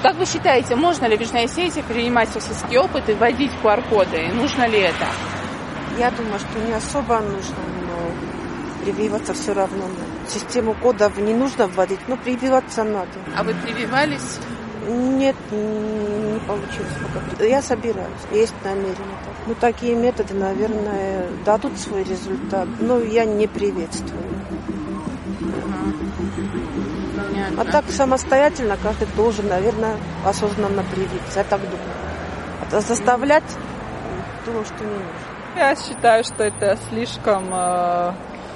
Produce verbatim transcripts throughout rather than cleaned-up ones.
Как вы считаете, можно ли в Южной Осетии принимать российский опыт и вводить ку ар-коды? И нужно ли это? Я думаю, что не особо нужно, но прививаться все равно. Систему кодов не нужно вводить, но прививаться надо. А вы прививались? Нет, не получилось пока. Я собираюсь, есть намерение. Ну, такие методы, наверное, дадут свой результат, но я не приветствую. Понятно. А так самостоятельно каждый должен, наверное, осознанно привиться. Я так думаю. А заставлять, думаю, что не нужно. Я считаю, что это слишком э,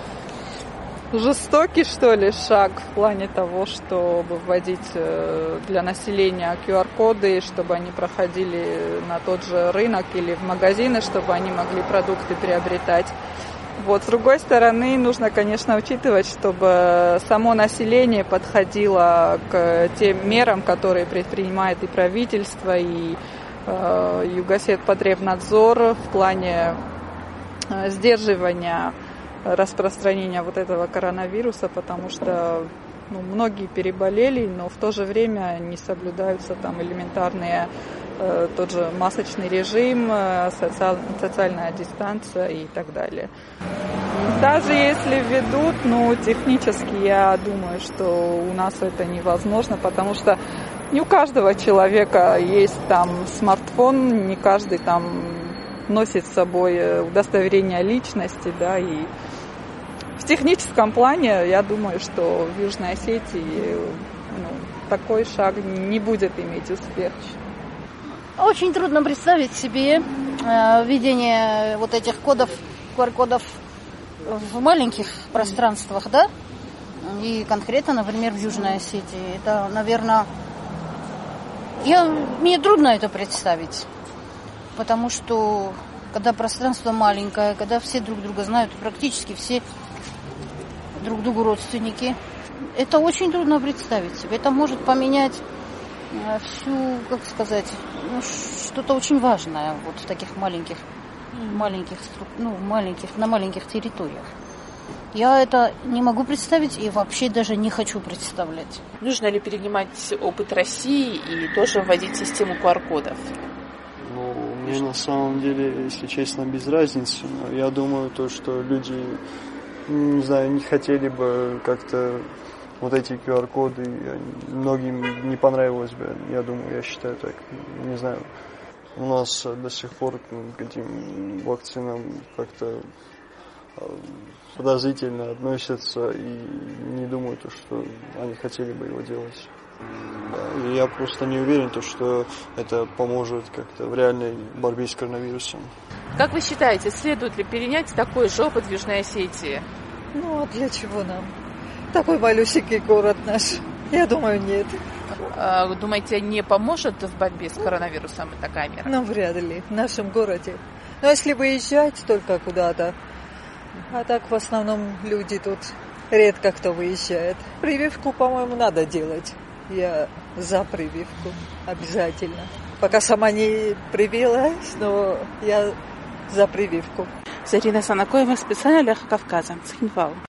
жестокий, что ли, шаг в плане того, чтобы вводить э, для населения ку ар-коды, чтобы они проходили на тот же рынок или в магазины, чтобы они могли продукты приобретать. Вот. С другой стороны, нужно, конечно, учитывать, чтобы само население подходило к тем мерам, которые предпринимает и правительство, и э, Югосетпотребнадзор в плане э, сдерживания распространения вот этого коронавируса, потому что ну, многие переболели, но в то же время не соблюдаются там элементарные э, тот же масочный режим, э, социаль, социальная дистанция и так далее. Даже если введут, ну, технически я думаю, что у нас это невозможно, потому что не у каждого человека есть там смартфон, не каждый там носит с собой удостоверение личности, да, и в техническом плане я думаю, что в Южной Осетии ну, такой шаг не будет иметь успех. Очень трудно представить себе э, введение вот этих кодов, ку ар-кодов в маленьких пространствах, да, и конкретно, например, в Южной Осетии. Это, наверное, я, мне трудно это представить, потому что когда пространство маленькое, когда все друг друга знают, практически все друг другу родственники, это очень трудно представить себе. Это может поменять всю, как сказать, ну, что-то очень важное вот в таких маленьких маленьких, ну, маленьких, на маленьких территориях. Я это не могу представить и вообще даже не хочу представлять. Нужно ли перенимать опыт России и тоже вводить систему ку ар-кодов? Ну, мне на самом деле, если честно, без разницы. Но я думаю, то, что люди, не знаю, не хотели бы как-то вот эти ку ар-коды, многим не понравилось бы. Я думаю, я считаю так, не знаю. У нас до сих пор к этим вакцинам как-то подозрительно относятся и не думаю, что они хотели бы его делать. Да, я просто не уверен, что это поможет как-то в реальной борьбе с коронавирусом. Как вы считаете, следует ли перенять такой же опыт в Южной Осетии? Ну, а для чего нам? Такой малюсенький город наш. Я думаю, нет. Вы думаете, не поможет в борьбе с коронавирусом такая мера? Ну, вряд ли. В нашем городе. Но если выезжать только куда-то, а так в основном люди тут редко кто выезжает. Прививку, по-моему, надо делать. Я за прививку. Обязательно. Пока сама не привилась, но я за прививку. Зарина Санакоева, специально для Кавказа, Цхинвал.